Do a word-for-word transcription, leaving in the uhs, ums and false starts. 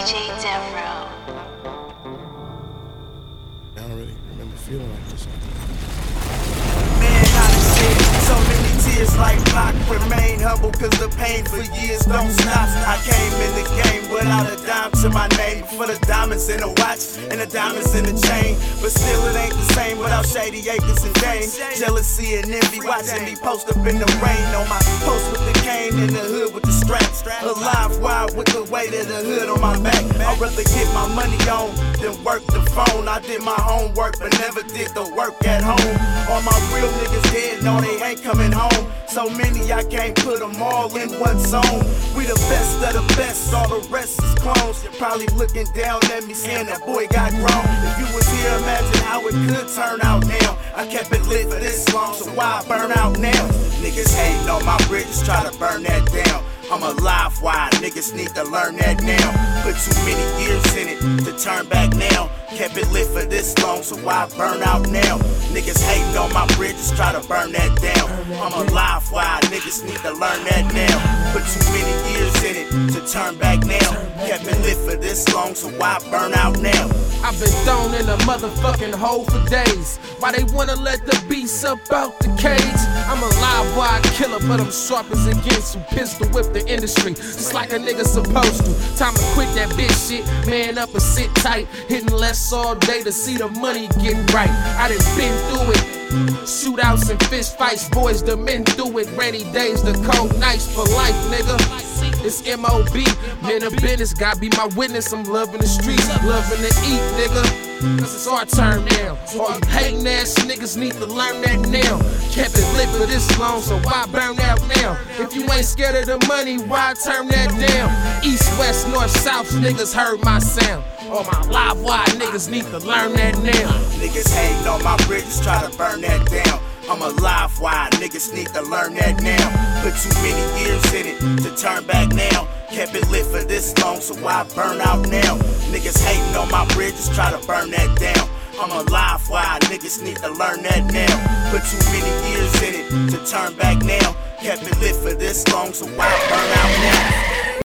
J Devro. I don't really remember feeling like this. Man, how to shit, so many tears like Pac. Remain humble cause the pain for years don't stop. I came in the game without a dime to my name. For the diamonds in the watch and the diamonds in the chain. But still it ain't the same without shady acres and dames. Jealousy and envy watching me post up in the rain. On my post with the cane in the hood with the straps. Alive wild with the weight of the hood on my back. I'd rather get my money on than work the phone. I did my homework but never did the work at home. All my real niggas dead, no they ain't coming home. So many I can't put them all in one song. We the best of the best, all the rest is clones. You're probably looking down at me saying that boy got grown. If you was here, imagine how it could turn out now. I kept it lit for this long, so why burn out now? Niggas hating on my bridges, try to burn that down. I'm alive, why niggas need to learn that now. Put too many years in it to turn back now. Kept it lit for this long, so why burn out now? Niggas hating on my bridges, try to burn that down. I'm alive, why niggas need to learn that now. Put too many years in it to turn back now. Kept it lit for this long, so why burn out now? I've been thrown in a motherfucking hole for days. Why they wanna let the beast up out the cage? I'm alive, why I kill her, but I'm sharp as it gets. Who pistol whip the industry, just like a nigga supposed to. Time to quit that bitch shit, man up and sit tight. Hitting less all day to see the money get right. I done been through it. Shootouts and fist fights, boys done been through it. Rainy days, the cold nights for life, nigga. It's M O B, men of business, God be my witness. I'm loving the streets, loving to eat, nigga. Cause it's our turn now. All you hating ass niggas need to learn that now. Kept it lit for this long, so why burn out now? If you ain't scared of the money, why turn that down? East, west, north, south, niggas heard my sound. All my live wire niggas need to learn that now. Niggas hating on my bridges, try to burn that down. I'm alive, why niggas need to learn that now. Put too many years in it to turn back now. Kept it lit for this long, so why burn out now? Niggas hating on my bridges, try to burn that down. I'm alive, why niggas need to learn that now. Put too many years in it to turn back now. Kept it lit for this long, so why burn out now?